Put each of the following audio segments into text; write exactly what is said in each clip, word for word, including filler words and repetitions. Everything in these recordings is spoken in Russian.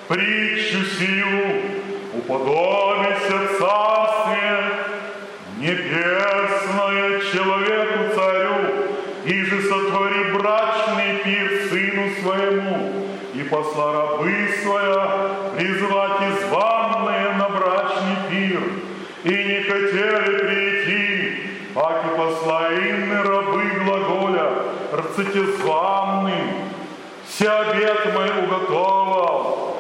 притчу сию, уподобися царствие небесное человеку царю, и же сотвори брачный пир сыну своему, и посла рабы своя призвать изванные на брачный пир, и не хотели прийти, паки посла иные рабы глаголя, рците званным, все обед мой уготовал,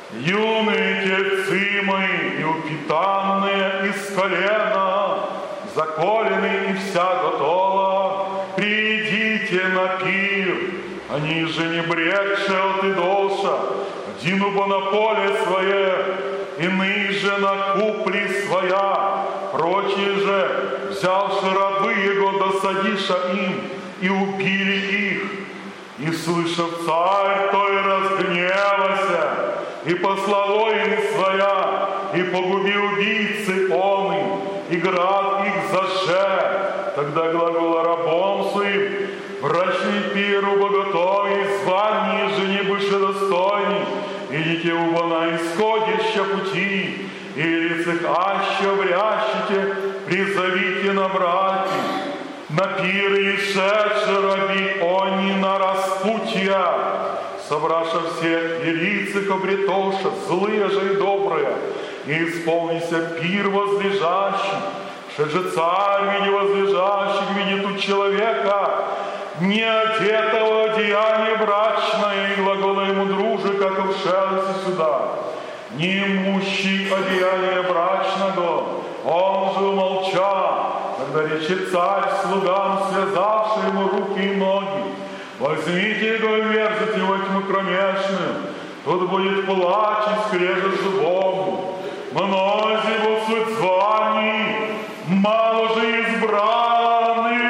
юные тельцы мои и упитанные из колена, заколены и вся готова, придите на пир, они же не бредшие от идолша, один убо на поле свое, иные же на купли своя, прочие же, взявши рабы его, досадиша им, и убили их. И слышав царь, то и разгневался, и послал воины своя, и погуби убийцы он им, и град их заже. Тогда глагола рабом своим, брачный пир убо готовый, звание же не быше достойный, идите убо на исходище пути, и лицах аще врящите, призовите на братьев. На пир и шедши раби они на распутья, собраша всех и лицах обретоша, злые же и добрые, и исполнися пир возлежащий, шед же царь в виде возлежащих, видит у человека, не одетого одеяния брачное, и глагола ему друже, как вшелся сюда, не имущий одеяния брачного, он же умолчал. Тогда речет царь слугам, связавший ему руки и ноги: возьмите его и верзите его тьму кромешную, тут будет плач и скрежет зубом. Мнози его суть званий, мало же избранных.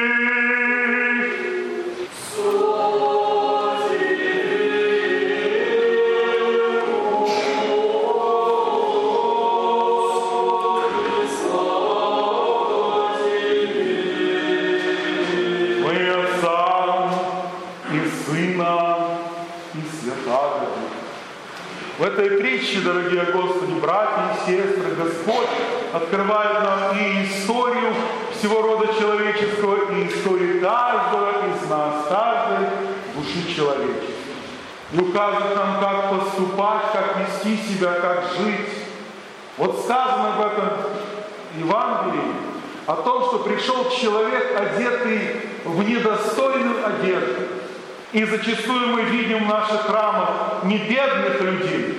В этой притче, дорогие Господи, братья и сестры, Господь открывает нам и историю всего рода человеческого, и историю каждого из нас, каждой души человеческой. И указывает нам, как поступать, как вести себя, как жить. Вот сказано в этом Евангелии о том, что пришел человек, одетый в недостойную одежду. И зачастую мы видим в наших храмах не бедных людей.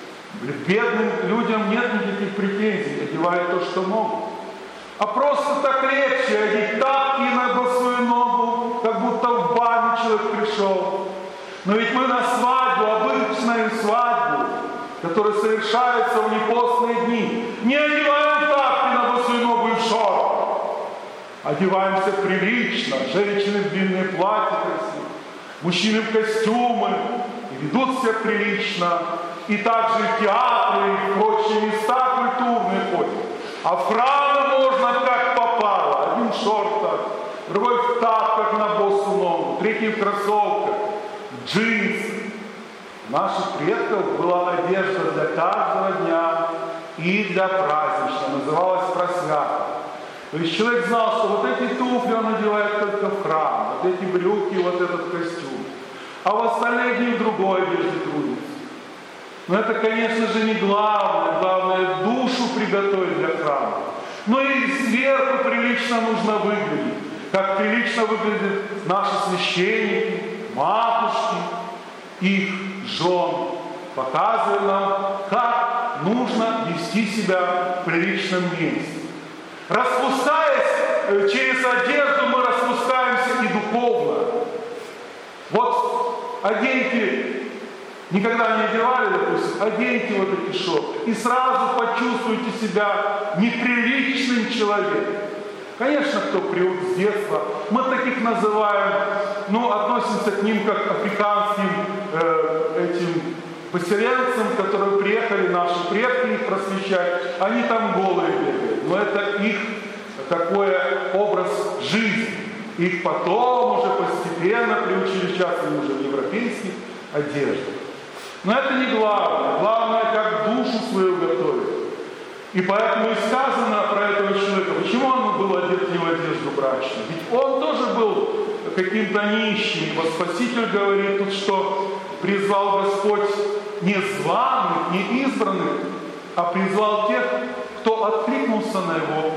Бедным людям нет никаких претензий, одевают то, что могут. А просто так легче одеть тапки на босую ногу, как будто в баню человек пришел. Но ведь мы на свадьбу, обычную свадьбу, которая совершается в непостные дни, не одеваем тапки на босую ногу и в шорты. Одеваемся прилично, женщины в длинные платья красивые, мужчины в костюмы, и ведут себя прилично, и также в театры, и в прочие места культурные ходят. А в храмы можно как попало. Один в шортах, другой в тапках на босу ногу, третий в кроссовках, джинсы. У наших предков была одежда для каждого дня и для праздничного, называлась просвята. То есть человек знал, что вот эти туфли он надевает только в храм, вот эти брюки, вот этот костюм. А в остальные дни в другой одежде трудится. Но это, конечно же, не главное. Главное — душу приготовить для храма. Но и сверху прилично нужно выглядеть. Как прилично выглядят наши священники, матушки, их жен. Показывая нам, как нужно вести себя в приличном месте. Распускаясь через одежду, мы распускаемся и духовно. Вот оденьте, никогда не одевали, допустим, оденьте вот эти шорты, и сразу почувствуйте себя неприличным человеком. Конечно, кто привык с детства, мы таких называем, ну, относимся к ним как к африканским э, этим поселенцам, которые приехали, наши предки их просвещать, они там голые бегают. Но это их такой образ жизни. Их потом уже постепенно приучили, сейчас они уже в европейских одеждах. Но это не главное. Главное, как душу свою готовить. И поэтому и сказано про этого человека, почему он был одет не в одежду брачную. Ведь он тоже был каким-то нищим. Ибо Спаситель говорит тут, что призвал Господь не званых, не избранных, а призвал тех, кто откликнулся на его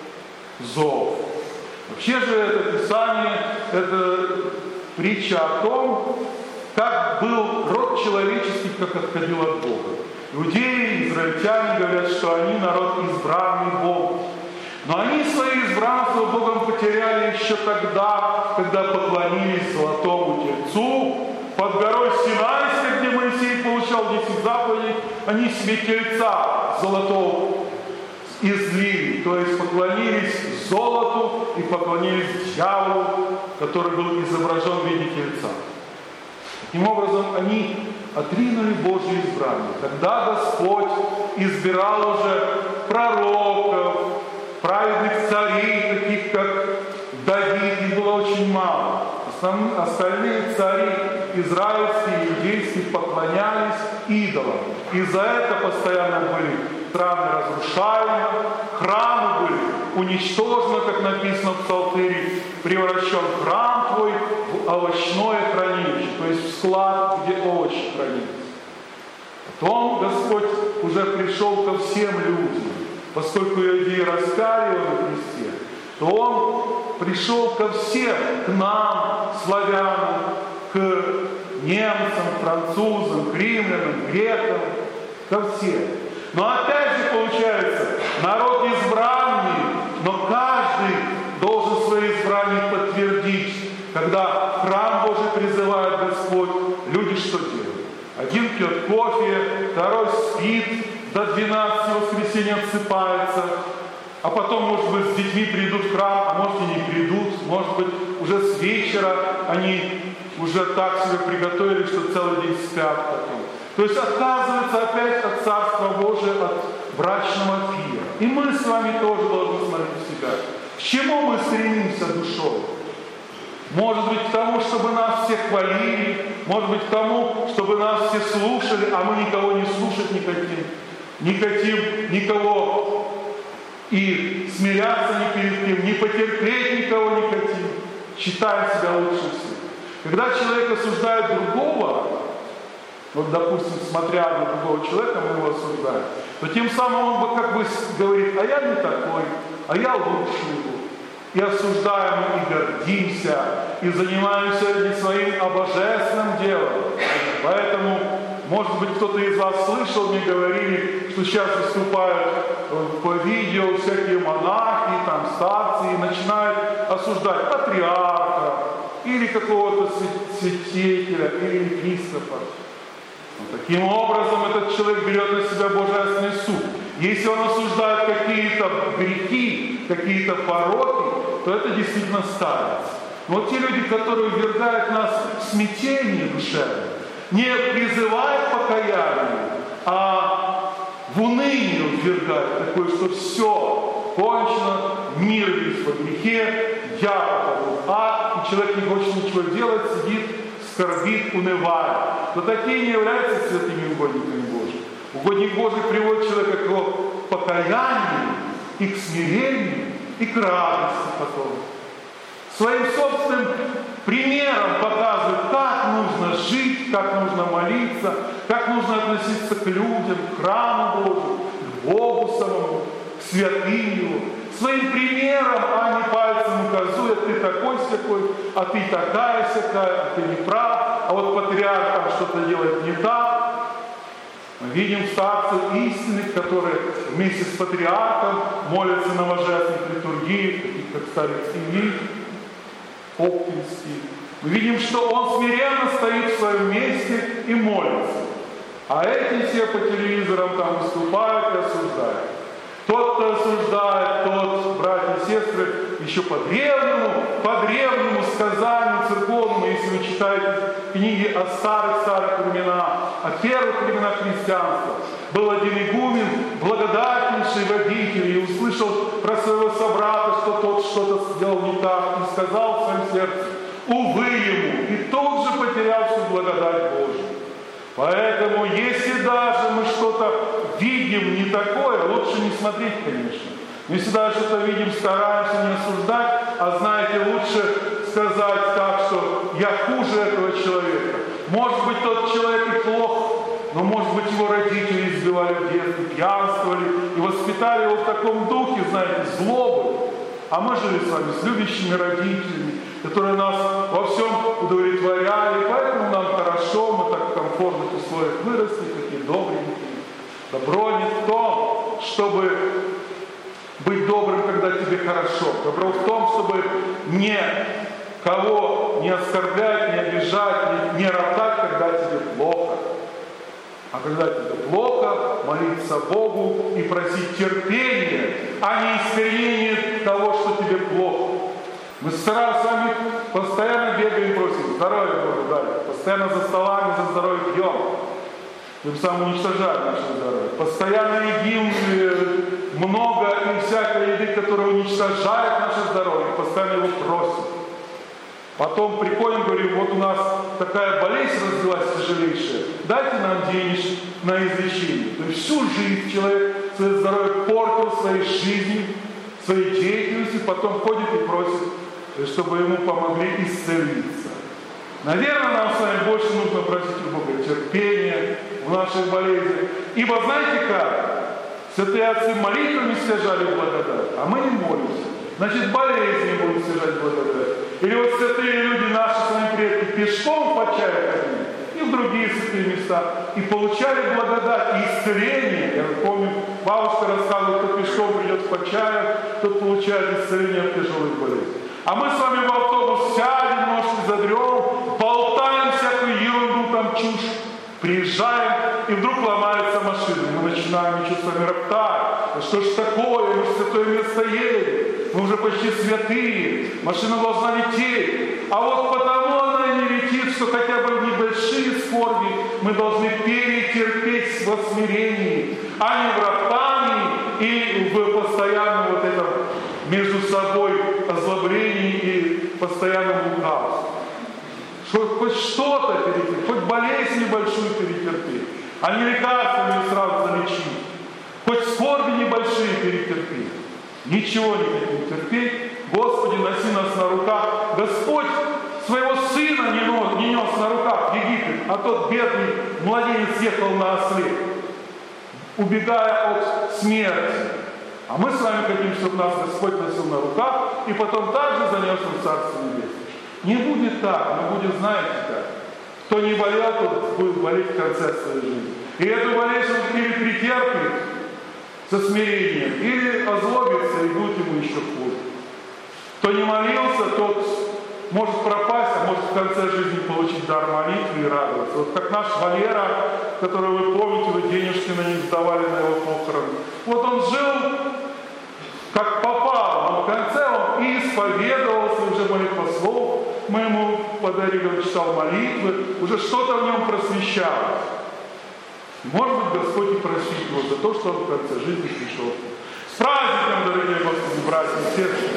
зов. Вообще же это Писание, это притча о том, как был род человеческий, как отходил от Бога. Иудеи, израильтяне говорят, что они народ избранный Богом. Но они свое избранство Богом потеряли еще тогда, когда поклонились золотому тельцу. Под горой Синайской, где Моисей получал десять заповедей, они себе тельца золотого излили, то есть поклонились золоту и поклонились дьяволу, который был изображен в виде тельца. Таким образом, они отринули Божье избрание. Тогда Господь избирал уже пророков, праведных царей, таких как Давид, их было очень мало. Остальные цари израильские, иудейские поклонялись идолам. И за это постоянно были страны разрушаемы, храмы были уничтожены, как написано в Псалтире, превращен храм твой в овощное хранилище, то есть в склад, где овощи хранились. Потом Господь уже пришел ко всем людям, поскольку иудеи раскаивали во Христе, то Он пришел ко всем, к нам, славянам, к немцам, французам, к римлянам, грекам, ко всем. Но опять же получается, народ избранный, но каждый должен свое избрание подтвердить. Когда в храм Божий призывает Господь, люди что делают? Один пьет кофе, второй спит, до двенадцати воскресенья отсыпается, а потом, может быть, с детьми придут в храм, а может и не придут, может быть, уже с вечера они уже так себе приготовили, что целый день спят потом. То есть отказывается опять от Царства Божия, от брачного пира. И мы с вами тоже должны смотреть в себя. К чему мы стремимся душой? Может быть, к тому, чтобы нас все хвалили, может быть, к тому, чтобы нас все слушали, а мы никого не слушать не хотим. Не хотим никого и смиряться ни перед кем, не потерпеть никого не хотим. Считаем себя лучше всех. Когда человек осуждает другого, вот, допустим, смотря на другого человека, мы его осуждаем, то тем самым он как бы говорит, а я не такой, а я лучше его. И осуждаем, и гордимся, и занимаемся не своим обожественным делом. Поэтому, может быть, кто-то из вас слышал, мне говорили, что сейчас выступают по видео всякие монахи, там, старцы, и начинают осуждать патриарха, или какого-то святителя, или епископа. Но таким образом этот человек берет на себя божественный суд. Если он осуждает какие-то грехи, какие-то пороки, то это действительно старец. Но вот те люди, которые ввергают нас в смятение душевное, не призывают к покаянию, а в уныние ввергают такое, что все кончено, мир весь во грехе, я попаду в ад, и человек не хочет ничего делать, сидит, скорбит, унывает. Но такие не являются святыми угодниками Божьими. Угодник Божий приводит человека к покаянию и к смирению, и к радости потом. Своим собственным примером показывает, как нужно жить, как нужно молиться, как нужно относиться к людям, к храму Божьему, к Богу самому, к святым Его. Своим примером, а не пальцем указуя, ты такой-сякой, а ты такая-сякая, а ты не прав, а вот патриарх там что-то делает не так. Мы видим старцев истинных, которые вместе с патриархом молятся на божественных литургиях, таких как старец Илий, Оптинский. Мы видим, что он смиренно стоит в своем месте и молится. А эти все по телевизорам там выступают и осуждают. Тот, кто осуждает, тот, братья и сестры, еще по древнему, по древнему сказанию церковному, если вы читаете книги о старых-старых временах, о первых временах христианства, был один игумен, благодатнейший водитель, и услышал про своего собрата, что тот что-то сделал не так, и сказал в своем сердце, увы ему, и тут же потерял всю благодать Божию. Поэтому, если даже мы что-то видим не такое, лучше не смотреть, конечно. Но если даже что-то видим, стараемся не осуждать, а знаете, лучше сказать так, что я хуже этого человека. Может быть, тот человек и плох, но, может быть, его родители избивали в детстве, пьянствовали и воспитали его в таком духе, знаете, злобы. А мы жили с вами с любящими родителями, которые нас во всем удовлетворяли, поэтому нам хорошо, мы так в комфортных условиях выросли, такие добренькие. Добро не в том, чтобы быть добрым, когда тебе хорошо. Добро в том, чтобы никого не оскорблять, не обижать, не, не роптать, когда тебе плохо. А когда тебе плохо, молиться Богу и просить терпения, а не искоренения того, что тебе плохо. Мы с вами постоянно бегаем и просим здоровья Богу дать. Постоянно за столами за здоровье пьем. Тем самым уничтожаем наше здоровье. Постоянно едим много и всякой еды, которая уничтожает наше здоровье. Постоянно его просим. Потом приходим, говорим, вот у нас такая болезнь развилась тяжелейшая, дайте нам денег на излечение. То есть всю жизнь человек свое здоровье портил своей жизнью, своей деятельностью, потом ходит и просит, чтобы ему помогли исцелиться. Наверное, нам с вами больше нужно просить у Бога терпения в наших болезнях. Ибо знаете как? Святые отцы молитвами стяжали благодать, а мы не молимся. Значит, болезни будут стяжать благодать. Или вот святые люди, наши с вами предки, пешком по чаю ходили и в другие святые места, и получали благодать и исцеление. Я помню, бабушка рассказывала, кто пешком придет по чаю, тот получает исцеление от тяжелых болезней. А мы с вами в автобус сядем, ножки задрем, болтаем всякую ерунду, там чушь, приезжаем, и вдруг ломается машина. Мы начинаем ничего с вами роптать. Что ж такое? Мы же в святое место едем. Мы уже почти святые. Машина должна лететь. А вот потому она и не летит, что хотя бы в небольшие скорби мы должны перетерпеть во смирении, а не в роптании и в постоянном вот этом между собой озлоблении и постоянном лукавстве. Хоть что-то перетерпеть, хоть болезнь небольшую перетерпеть, а не лекарствами сразу залечить. Хоть скорби небольшие перетерпеть. Ничего не хотим терпеть. Господи, носи нас на руках. Господь своего сына не нес, не нес на руках в Египет, а тот бедный младенец ехал на осле, убегая от смерти. А мы с вами хотим, чтобы нас Господь носил на руках и потом также занес в Царство Небесное. Не будет так, но будет, знаете как. Кто не болел, тот будет болеть в конце своей жизни. И эту болезнь он или претерпит со смирением, или озлобится и будет ему еще хуже. Кто не молился, тот может пропасть, а может в конце жизни получить дар молитвы и радоваться. Вот как наш Валера, которого вы помните, вы денежки на них сдавали на его похороны. Вот он жил как попал, но в конце он и исповедовался, уже молитвослов мы ему подарили, он читал молитвы, уже что-то в нем просвещалось. Может быть, Господь и простит его за то, что он в конце жизни пришел. С праздником, дорогие Господи, братья и сестры!